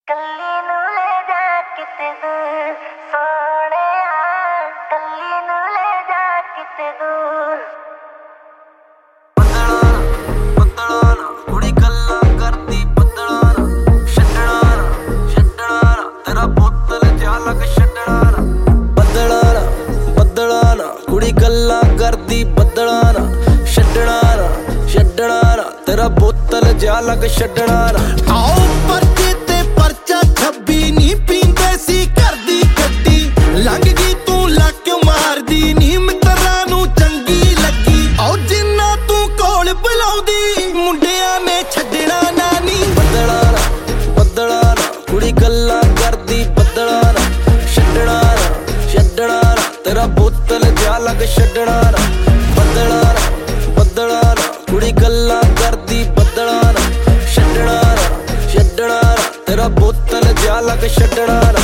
ਕੱਲੀ ਨੂੰ ਲੈ ਜਾ ਕਿਤੇ ਦੂਰ ਸੋਹਣਿਆ, ਕੱਲੀ ਨੂੰ ਲੈ ਜਾ ਕਿਤੇ ਦੂਰ। ਬੱਦਲਾਂ ਨਾ ਕੁੜੀ ਗੱਲਾਂ ਕਰਦੀ, ਬੱਦਲਾਂ ਨਾ ਛੱਡਣਾ ਨਾ ਤੇਰਾ ਬੋਤਲ ਜਾ ਲੱਗ ਛੱਡਣਾ ਨਾ। ਬੱਦਲਾਂ ਨਾ ਕੁੜੀ ਗੱਲਾਂ ਕਰਦੀ, ਬੱਦਲਾਂ ਨਾ ਛੱਡਣਾ ਨਾ ਤੇਰਾ ਬੋਤਲ ਜਾ ਲੱਗ ਛੱਡਣਾ ਨਾ। ਆਓ ਪਰਚੇ ਤੇ ਪਰਚਾ 26 ਨੀ ਪੀਂਦੇ ਸੀ ਘਰ ਦੀ ਗੱਡੀ, ਲੰਘ ਗਈ ਤੂੰ ਲੱਕ ਮਾਰਦੀ ਨੀ ਮਿੱਤਰਾਂ ਨੂੰ ਚੰਗੀ ਲੱਗੀ। ਆਓ ਜਿੰਨਾ ਤੂੰ ਕੋਲ ਬੁਲਾਉਂਦੀ ਮੁੰਡਿਆਂ ਨੇ ਛੱਡਣਾ ਨਾ ਨੀ। ਬੱਦਲਾਂ ਨਾ ਕੁੜੀ ਗੱਲਾਂ ਕਰਦੀ, ਬੱਦਲਾਂ ਨਾ ਛੱਡਣਾ ਨਾ ਤੇਰਾ ਬੋਤਲ ਜਾ ਲੱਗ ਛੱਡਣਾ ਨਾ। ਬੱਦਲਾਂ ਨਾ ਕੁੜੀ ਗੱਲਾਂ ਕਰਦੀ, ਬੱਦਲਾਂ ਨਾ ਛੱਡਣਾ ਨਾ ਤੇਰਾ ਬੋਤਲ ਜਾ ਲੱਗ ਛੱਡਣਾ ਨਾ।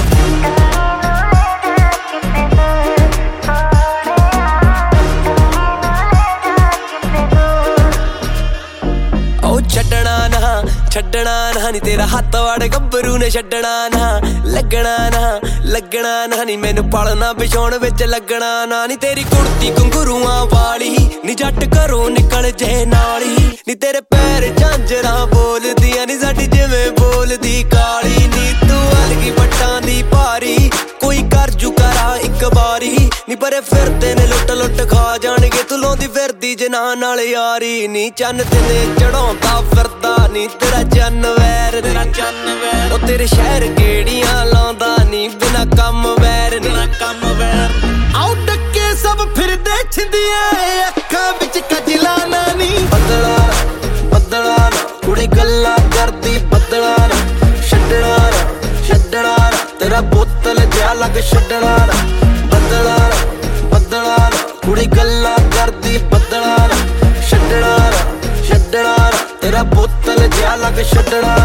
ਛੱਡਣਾ ਨਾ ਨੀ ਤੇਰਾ ਹੱਥ ਵੜ ਗੱਭਰੂ ਨੇ, ਛੱਡਣਾ ਨਾ ਲੱਗਣਾ ਨਾ ਨੀ ਮੈਨੂੰ ਪਲਣਾ ਵਿਛਾਉਣ ਵਿੱਚ ਲੱਗਣਾ ਨਾ ਨੀ। ਤੇਰੀ ਕੁੜਤੀ ਘੁੰਗਰੂਆਂ ਵਾਲੀ ਨੀ ਜੱਟ ਘਰੋਂ ਨਿਕਲ ਜੇ ਨਾਲੀ ਨੀ, ਤੇਰੇ ਪੈਰ ਝਾਂਜਰਾਂ ਬੋਲਦੀਆਂ ਨੀ ਸਾਡੀ ਜਿਵੇਂ ਬੋਲਦੀ ਕਾਲੀ ਨੀ। ਤੂੰ ਅਲਗੀ ਪੱਟਾਂ ਦੀ ਭਾਰੀ ਕੋਈ ਕਰ ਜੂ ਕਰਾ ਇੱਕ ਵਾਰੀ ਨੀ, ਪਰੇ ਫਿਰਦੇ ਨੇ ਲੁੱਟ ਖਾ ਜਾਣਗੇ ਤੂੰ ਲਾਉਂਦੀ ਫਿਰਦੀ ਜਨਾਨ ਨਾਲ ਯਾਰੀ ਨੀ। ਚੰਨ ਤੇ ਚੜਾਉਂਦਾ ਫਿਰਦਾ ਨੀ ਤੇਰਾ ਚੰਨ ਵੈਰ ਉਹ ਤੇਰੇ ਸ਼ਹਿਰ ਗੇੜੀਆਂ ਲਾਉਂਦਾ ਨੀ ਬਿਨਾ ਕੰਮ ਵੈਰ। ਆਓ ਡੱਕੇ ਸਭ ਫਿਰਦੇ ਛਿੰਦੀਆਂ ਅੱਖਾਂ ਵਿੱਚ ਕਜਲਾ ਨਾ ਨੀ। ਬੱਦਲਾਂ ਨਾ ਕੁੜੀ ਗੱਲਾਂ ਕਰਦੀ, ਬੱਦਲਾਂ ਨਾ ਛੱਡਣਾ ਨਾ ਤੇਰਾ ਬੋਤਲ ਜਾ ਲੱਗ ਛੱਡਣਾ ਨਾ। ਬੱਦਲਾਂ ਨਾ ਕੁੜੀ ਗੱਲਾਂ ਕਰਦੀ, ਬੱਦਲਾਂ ਨਾ ਛੱਡਣਾ ਨਾ ਤੇਰਾ ਬੋਤਲ ਜਾ ਲੱਗ ਛੱਡਣਾ।